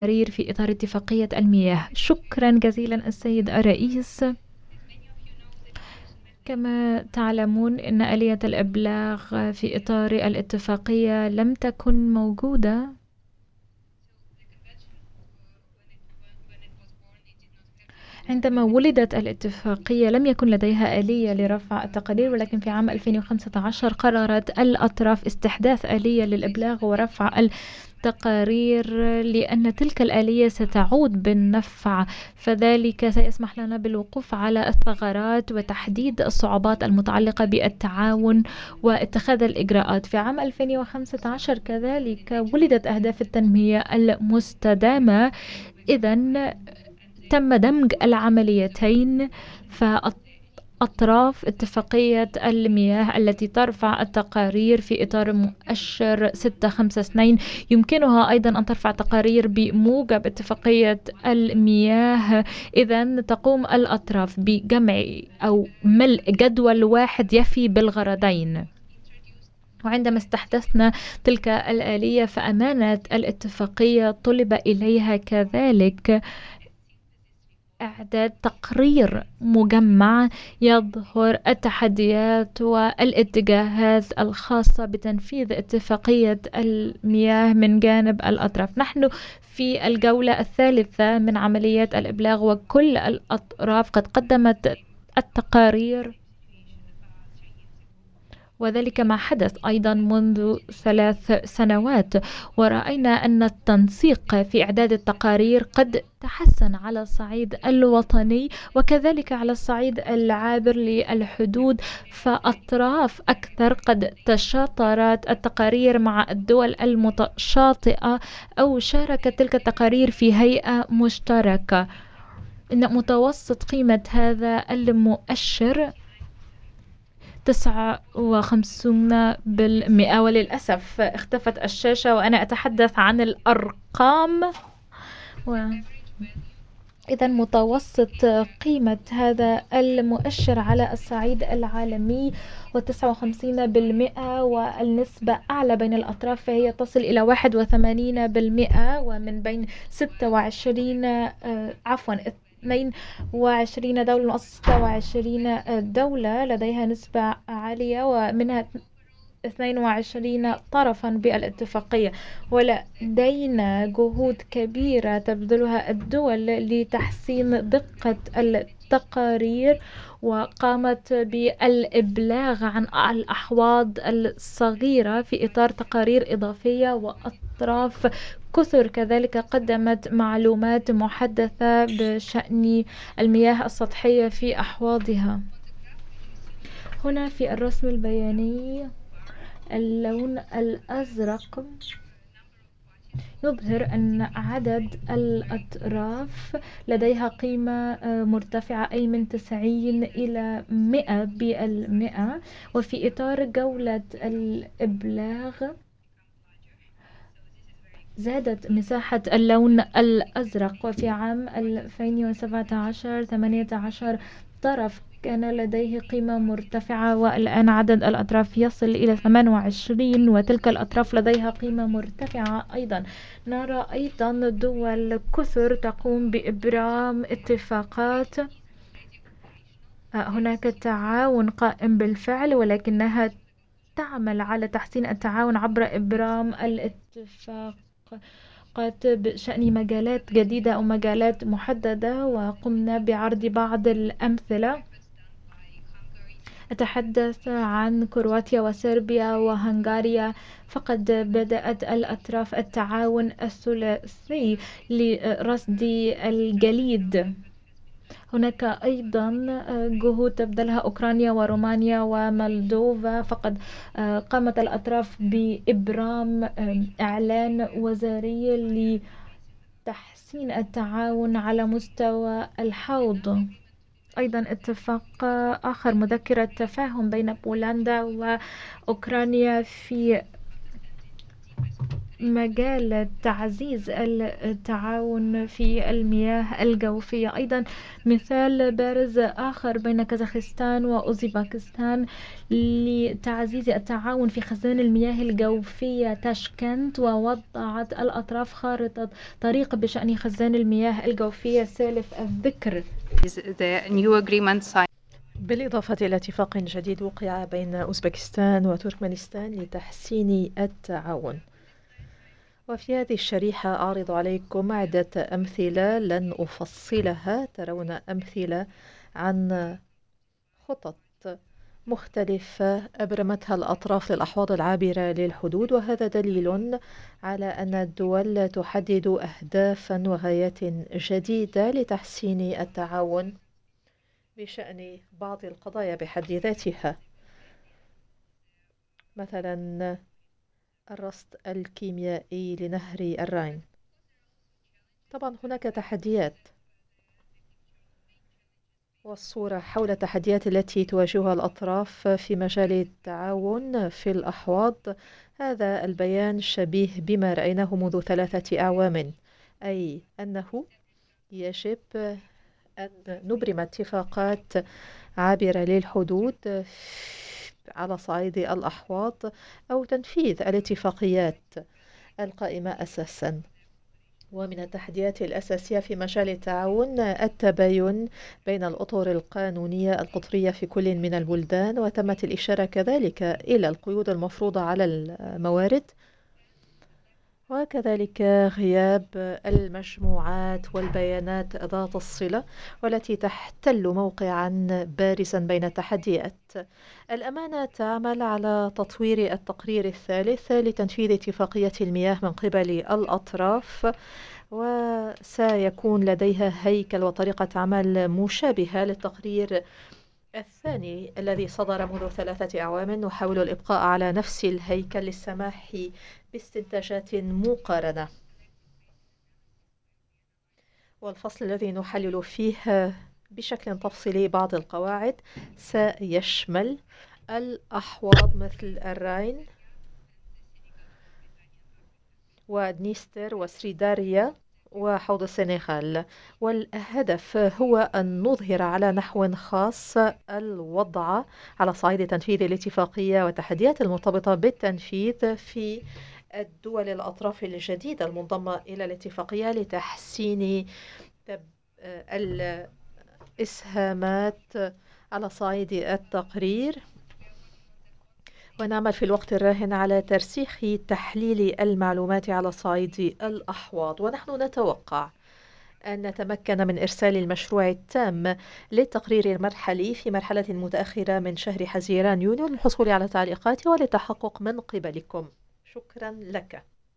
التقارير في إطار اتفاقية المياه. شكرا جزيلا السيد الرئيس. كما تعلمون أن آلية الإبلاغ في إطار الاتفاقية لم تكن موجودة عندما ولدت الاتفاقية. لم يكن لديها آلية لرفع التقارير، ولكن في عام 2015 قررت الأطراف استحداث آلية للإبلاغ ورفع التقارير، لأن تلك الآلية ستعود بالنفع، فذلك سيسمح لنا بالوقوف على الثغرات وتحديد الصعوبات المتعلقة بالتعاون واتخاذ الإجراءات. في عام 2015 كذلك ولدت أهداف التنمية المستدامة. إذن تم دمج العمليتين، فأطراف اتفاقية المياه التي ترفع التقارير في إطار مؤشر 652 يمكنها أيضا أن ترفع تقارير بموجب اتفاقية المياه. إذن تقوم الأطراف بجمع أو ملء جدول واحد يفي بالغرضين. وعندما استحدثنا تلك الآلية فأمانة الاتفاقية طلب إليها كذلك إعداد تقرير مجمع يظهر التحديات والاتجاهات الخاصة بتنفيذ اتفاقية المياه من جانب الأطراف. نحن في الجولة الثالثة من عمليات الإبلاغ، وكل الأطراف قد قدمت التقارير، وذلك ما حدث أيضا منذ 3 سنوات. ورأينا أن التنسيق في إعداد التقارير قد تحسن على الصعيد الوطني وكذلك على الصعيد العابر للحدود، فأطراف أكثر قد تشاطرت التقارير مع الدول المتشاطئة أو شاركت تلك التقارير في هيئة مشتركة. إن متوسط قيمة هذا المؤشر 59%. وللأسف اختفت الشاشة وأنا أتحدث عن الأرقام. إذا متوسط قيمة هذا المؤشر على الصعيد العالمي و59%، والنسبة أعلى بين الأطراف فهي تصل إلى 81%. ومن بين 26 عفوا 22 دولة من أصل 26 دولة لديها نسبة عالية، ومنها 22 طرفا بالاتفاقية. ولدينا جهود كبيرة تبذلها الدول لتحسين دقة التقارير، وقامت بالإبلاغ عن الأحواض الصغيرة في إطار تقارير إضافية، وأطراف كثر كذلك قدمت معلومات محدثة بشأن المياه السطحية في أحواضها. هنا في الرسم البياني اللون الأزرق يظهر أن عدد الأطراف لديها قيمة مرتفعة، أي من 90 إلى 100%. وفي إطار جولة الإبلاغ زادت مساحة اللون الأزرق، وفي عام 2017 18 طرف كان لديه قيمة مرتفعة، والآن عدد الأطراف يصل إلى 28 وتلك الأطراف لديها قيمة مرتفعة أيضا. نرى أيضا دول كثر تقوم بإبرام اتفاقات. هناك تعاون قائم بالفعل، ولكنها تعمل على تحسين التعاون عبر إبرام الاتفاق بشأن مجالات جديدة أو مجالات محددة، وقمنا بعرض بعض الأمثلة. أتحدث عن كرواتيا وصربيا وهنغاريا، فقد بدأت الأطراف التعاون الثلاثي لرصد الجليد. هناك أيضا جهود تبذلها أوكرانيا ورومانيا ومولدوفا، فقد قامت الأطراف بإبرام إعلان وزاري لتحسين التعاون على مستوى الحوض. أيضا اتفاق آخر، مذكرة تفاهم بين بولندا وأوكرانيا في مجال تعزيز التعاون في المياه الجوفية. أيضا مثال بارز آخر بين كازاخستان وأوزباكستان لتعزيز التعاون في خزان المياه الجوفية تاشكنت، ووضعت الأطراف خارطة طريق بشأن خزان المياه الجوفية سالف الذكر. بالإضافة إلى اتفاق جديد وقع بين أوزبكستان وتركمانستان لتحسين التعاون. وفي هذه الشريحة أعرض عليكم عدة أمثلة لن أفصلها. ترون أمثلة عن خطط مختلفة أبرمتها الأطراف للأحواض العابرة للحدود، وهذا دليل على أن الدول تحدد أهدافا وغايات جديدة لتحسين التعاون بشأن بعض القضايا بحد ذاتها، مثلا الرصد الكيميائي لنهر الراين. طبعا هناك تحديات، والصورة حول التحديات التي تواجهها الأطراف في مجال التعاون في الأحواض. هذا البيان شبيه بما رأيناه منذ 3 أعوام، أي أنه يجب أن نبرم اتفاقات عابرة للحدود على صعيد الأحواض أو تنفيذ الاتفاقيات القائمة أساسا. ومن التحديات الأساسية في مجال التعاون التباين بين الأطر القانونية القطرية في كل من البلدان، وتمت الإشارة كذلك إلى القيود المفروضة على الموارد، وكذلك غياب المجموعات والبيانات ذات الصلة والتي تحتل موقعا بارزا بين التحديات. الأمانة تعمل على تطوير التقرير الثالث لتنفيذ اتفاقية المياه من قبل الأطراف، وسيكون لديها هيكل وطريقة عمل مشابهة للتقرير الثاني الذي صدر منذ 3 أعوام. نحاول الإبقاء على نفس الهيكل للسماح باستنتاجات مقارنة. والفصل الذي نحلل فيه بشكل تفصيلي بعض القواعد سيشمل الأحواض مثل الراين ودنيستر وسريداريا وحوض السنغال، والهدف هو أن نظهر على نحو خاص الوضع على صعيد تنفيذ الاتفاقية والتحديات المرتبطة بالتنفيذ في الدول الأطراف الجديدة المنضمة إلى الاتفاقية لتحسين الإسهامات على صعيد التقرير. ونعمل في الوقت الراهن على ترسيخ تحليل المعلومات على صعيد الأحواض، ونحن نتوقع أن نتمكن من إرسال المشروع التام للتقرير المرحلي في مرحلة متأخرة من شهر حزيران يونيو للحصول على تعليقات وللتحقق من قبلكم. شكرا لك.